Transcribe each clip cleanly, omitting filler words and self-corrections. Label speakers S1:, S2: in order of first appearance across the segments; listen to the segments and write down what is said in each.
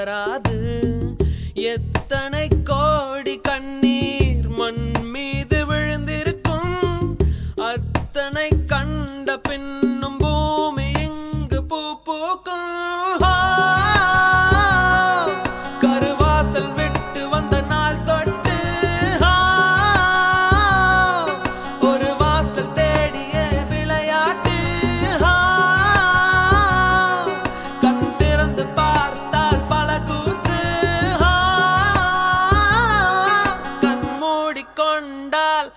S1: வராது. எத்தனை கோடி கண்ணீர் மண் மீது விழுந்திருக்கும். அத்தனை கண்ட பின்னும் பூமி இங்கு பூ பூக்கும். கருவாசல் விட்டு வந்த நாள் தொட்டு ஒரு வாசல் தேடிய விளையாட்டு. கண் திறந்து பார்த்தால் பல கூத்து. கண் மூடிக்கொண்டால்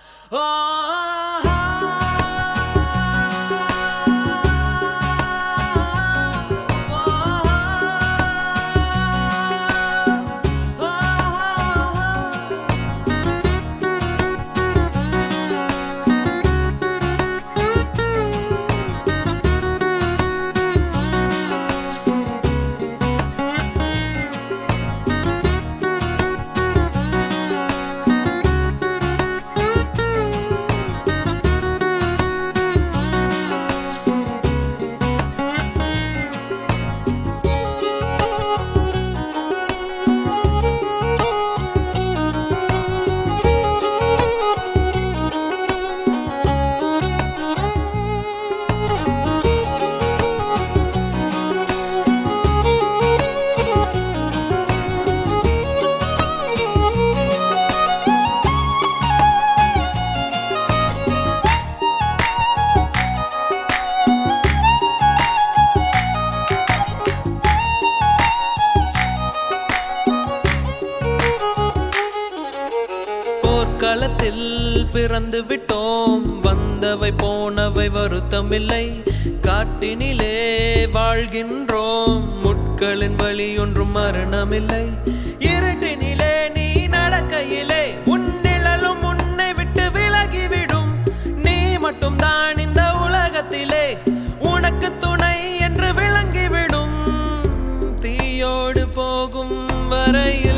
S1: களத்தில் பிறந்து விட்டோம். வந்தவை போனவை வருத்தமில்லை. காட்டினிலே வாழ்கின்றோம். முட்களின் வழி ஒன்றும் மரணமில்லை. இருட்டினிலே நீ நடக்கையிலே உன் நிழலும் உன்னை விட்டு விலகிவிடும். நீ மட்டும் தான் இந்த உலகத்திலே உனக்கு துணை என்று விளங்கிவிடும். தீயோடு போகும் வரையில்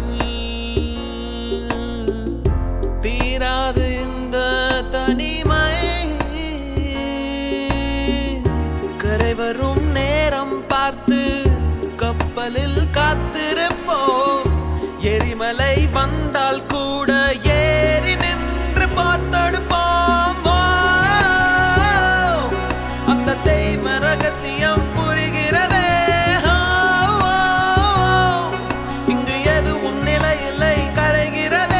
S1: தீராது இந்த தனிமை. கரை வரும் நேரம் பார்த்து கப்பலில் காத்திருப்போம். எரிமலை வந்தால் கூட ஏறி நின்று பார்த்தெடுப்போம். அந்த தெய்வ ரகசியம் புரிகிறதே. இங்கு எதுவும் நிலையில்லை, கரைகிறதே.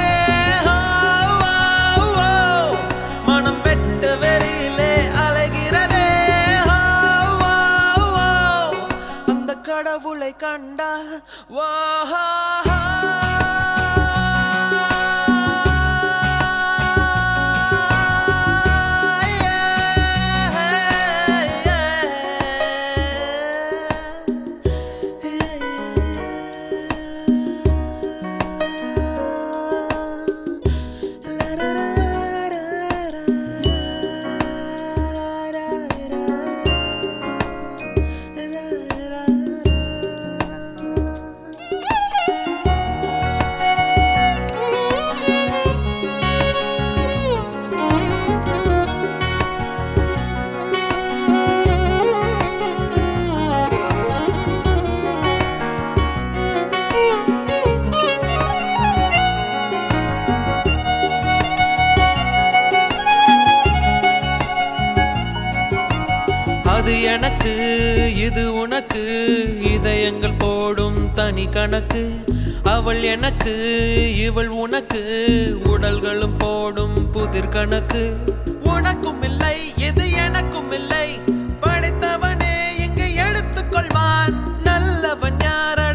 S1: கடவுளை கண்டால் அது எனக்கு இது உனக்கு. இதயங்கள் போடும் தனி கணக்கு. அவள் எனக்கு இவள் உனக்கு. உடல்களும் போடும் புதிர் கணக்கு. உனக்கும் இல்லை இது எனக்கும் இல்லை. படைத்தவனே இங்கு எடுத்துக்கொள்வான். நல்லவன் யார